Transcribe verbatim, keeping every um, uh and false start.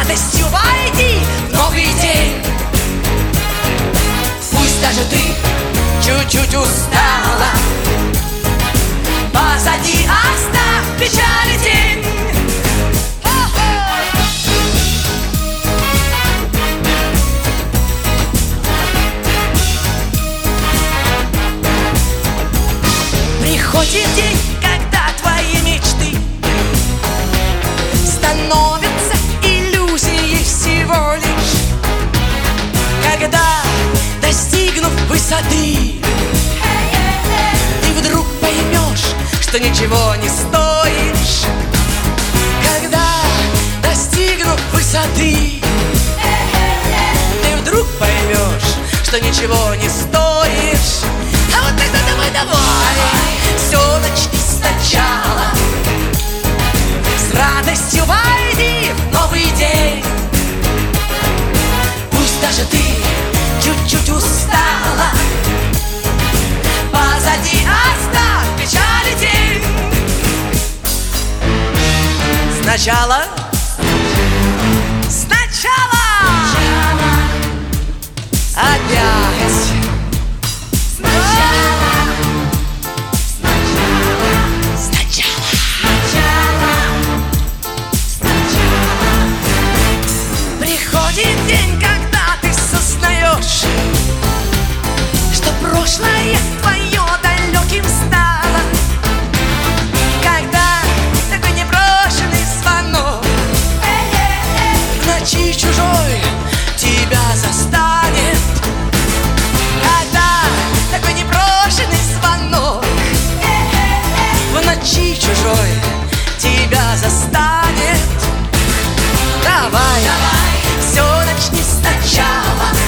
радостью войди в новый день. Пусть даже ты чуть-чуть устала, позади оставь печали тень. Приходит день, когда твои мечты становятся иллюзией всего лишь. Когда, достигнув высоты, ты вдруг поймешь, что ничего не стоишь. Когда, достигнув высоты, ты вдруг поймешь, что ничего не стоишь. А вот тогда давай, давай, все начни сначала. С радостью войди в новый день. Пусть даже ты чуть-чуть устала, позади оставь печали тень. Сначала, сначала, опять. Приходит день, когда ты сознаешь, что прошлое твое далеким стало. Когда такой непрошенный звонок в ночи чужой тебя застанет. Когда такой непрошенный звонок в ночи чужой тебя застанет. Давай, давай, все начни сначала.